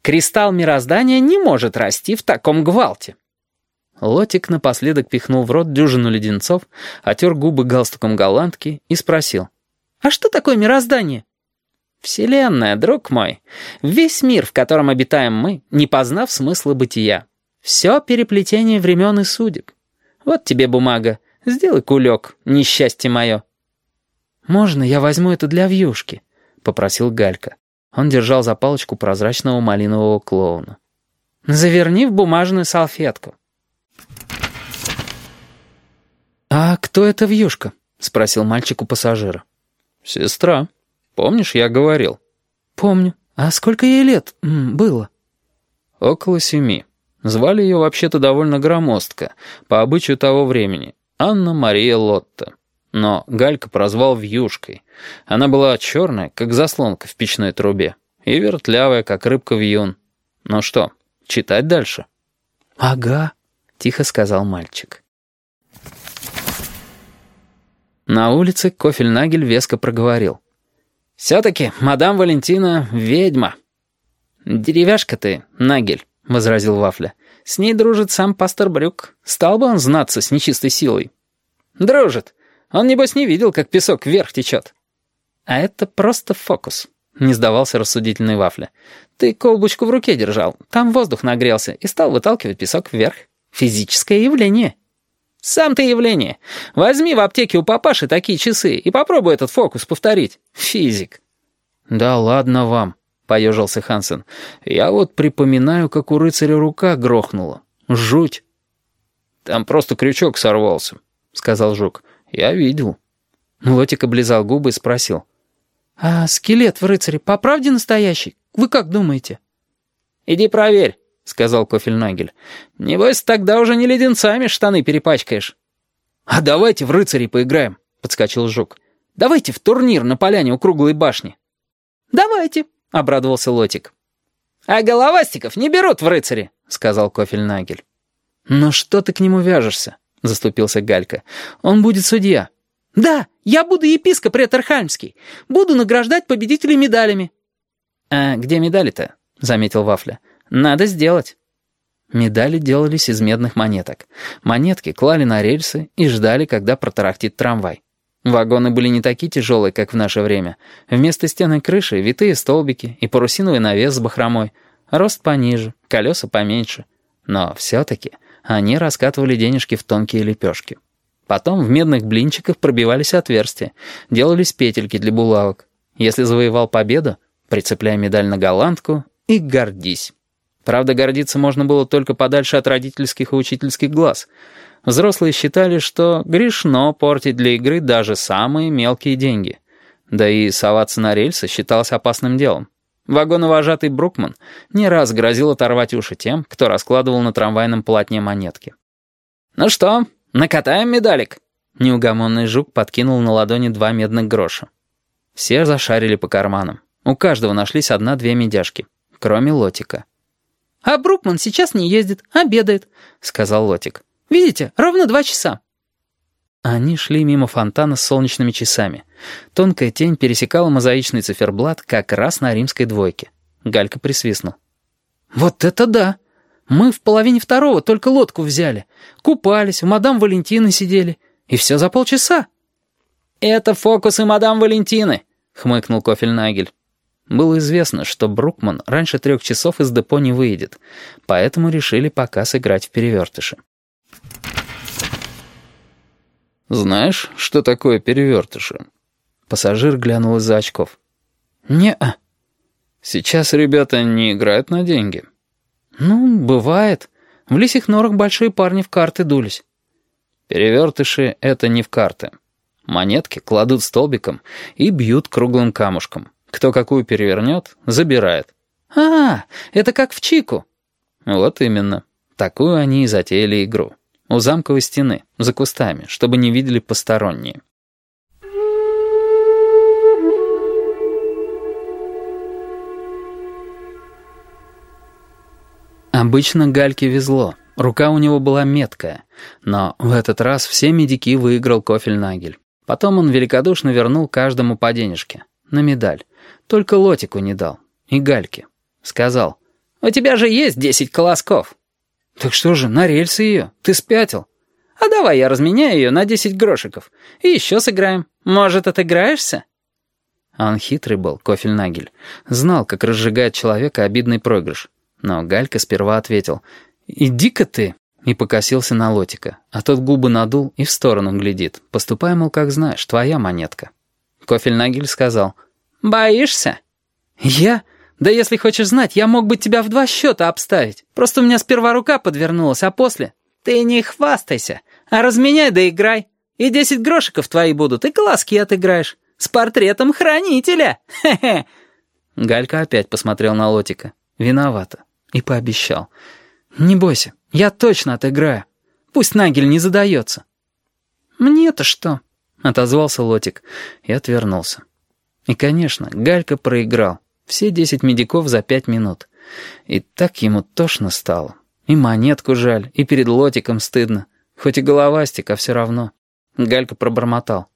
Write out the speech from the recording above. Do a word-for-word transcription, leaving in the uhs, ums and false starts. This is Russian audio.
Кристалл мироздания не может расти в таком гвалте». Лотик напоследок пихнул в рот дюжину леденцов, отер губы галстуком голландки и спросил: «А что такое мироздание?» «Вселенная, друг мой. Весь мир, в котором обитаем мы, не познав смысла бытия. Все переплетение времен и судеб. Вот тебе бумага. Сделай кулек, несчастье мое». «Можно я возьму это для вьюшки?» — попросил Галька. Он держал за палочку прозрачного малинового клоуна. «Заверни в бумажную салфетку». «А кто это вьюшка?» — спросил мальчик у пассажира. «Сестра. Помнишь, я говорил?» «Помню. А сколько ей лет м, было?» «Около семи. Звали ее вообще-то довольно громоздко, по обычаю того времени. Анна-Мария Лотта. Но Галька прозвал вьюшкой. Она была черная, как заслонка в печной трубе, и вертлявая, как рыбка вьюн. Ну что, читать дальше?» «Ага», — тихо сказал мальчик. На улице Кофельнагель веско проговорил: «Все-таки мадам Валентина — ведьма». «Деревяшка ты, Нагель», — возразил Вафля. «С ней дружит сам пастор Брюк. Стал бы он знаться с нечистой силой». «Дружит. Он, небось, не видел, как песок вверх течет». «А это просто фокус», — не сдавался рассудительный Вафля. «Ты колбочку в руке держал, там воздух нагрелся и стал выталкивать песок вверх. Физическое явление». «Сам ты явление. Возьми в аптеке у папаши такие часы и попробуй этот фокус повторить. Физик». «Да ладно вам», — поежился Хансен. «Я вот припоминаю, как у рыцаря рука грохнула. Жуть». «Там просто крючок сорвался», — сказал Жук. «Я видел». Лотик облизал губы и спросил: «А скелет в рыцаре по правде настоящий? Вы как думаете?» «Иди проверь», — сказал Кофельнагель. «Небось, тогда уже не леденцами штаны перепачкаешь». «А давайте в рыцарей поиграем», — подскочил Жук. «Давайте в турнир на поляне у круглой башни». «Давайте», — обрадовался Лотик. «А головастиков не берут в рыцари», — сказал Кофельнагель. «Ну что ты к нему вяжешься?» — заступился Галька. «Он будет судья». «Да, я буду епископ Ретерхальмский. Буду награждать победителей медалями». «А где медали-то?» — заметил Вафля. «Надо сделать». Медали делались из медных монеток. Монетки клали на рельсы и ждали, когда протарахтит трамвай. Вагоны были не такие тяжелые, как в наше время. Вместо стены крыши витые столбики и парусиновый навес с бахромой. Рост пониже, колеса поменьше. Но все-таки они раскатывали денежки в тонкие лепешки. Потом в медных блинчиках пробивались отверстия, делались петельки для булавок. Если завоевал победу, прицепляй медаль на голландку и гордись. Правда, гордиться можно было только подальше от родительских и учительских глаз. Взрослые считали, что грешно портить для игры даже самые мелкие деньги. Да и соваться на рельсы считалось опасным делом. Вагоновожатый Брукман не раз грозил оторвать уши тем, кто раскладывал на трамвайном полотне монетки. «Ну что, накатаем медалик?» Неугомонный Жук подкинул на ладони два медных гроша. Все зашарили по карманам. У каждого нашлись одна-две медяшки, кроме Лотика. «А Брукман сейчас не ездит, обедает», — сказал Лотик. «Видите, ровно два часа». Они шли мимо фонтана с солнечными часами. Тонкая тень пересекала мозаичный циферблат как раз на римской двойке. Галька присвистнул. «Вот это да! Мы в половине второго только лодку взяли. Купались, у мадам Валентины сидели. И все за полчаса». «Это фокусы мадам Валентины», — хмыкнул Кофельнагель. Было известно, что Брукман раньше трех часов из депо не выйдет, поэтому решили пока сыграть в перевертыши. «Знаешь, что такое перевертыши?» Пассажир глянул из-за очков. «Не-а». «Сейчас ребята не играют на деньги». «Ну, бывает. В лисьих норах большие парни в карты дулись». «Перевертыши — это не в карты. Монетки кладут столбиком и бьют круглым камушком. Кто какую перевернет, забирает». «А, это как в Чику». «Вот именно. Такую они и затеяли игру. У замковой стены, за кустами, чтобы не видели посторонние». Обычно Гальке везло. Рука у него была меткая. Но в этот раз все медики выиграл Кофельнагель. Потом он великодушно вернул каждому по денежке. На медаль. Только Лотику не дал. И Гальке. Сказал: У тебя же есть десять колосков». «Так что же, на рельсы ее? Ты спятил?» «А давай я разменяю ее на десять грошиков. И еще сыграем. Может, отыграешься?» А он хитрый был, Кофельнагель. Знал, как разжигает человека обидный проигрыш. Но Галька сперва ответил: «Иди-ка ты!» и покосился на Лотика. А тот губы надул и в сторону глядит. «Поступай, мол, как знаешь, твоя монетка». Кофельнагель сказал: «Боишься?» «Я? Да если хочешь знать, я мог бы тебя в два счета обставить. Просто у меня сперва рука подвернулась, а после...» «Ты не хвастайся, а разменяй да играй. И десять грошиков твои будут, и колоски отыграешь. С портретом хранителя! Хе-хе!» Галька опять посмотрел на Лотика. Виновато. И пообещал: «Не бойся, я точно отыграю. Пусть Нагель не задается». «Мне-то что?» — отозвался Лотик и отвернулся. И, конечно, Галька проиграл. Все десять медиков за пять минут. И так ему тошно стало. И монетку жаль, и перед Лотиком стыдно. Хоть и головастик, а все равно. Галька пробормотал: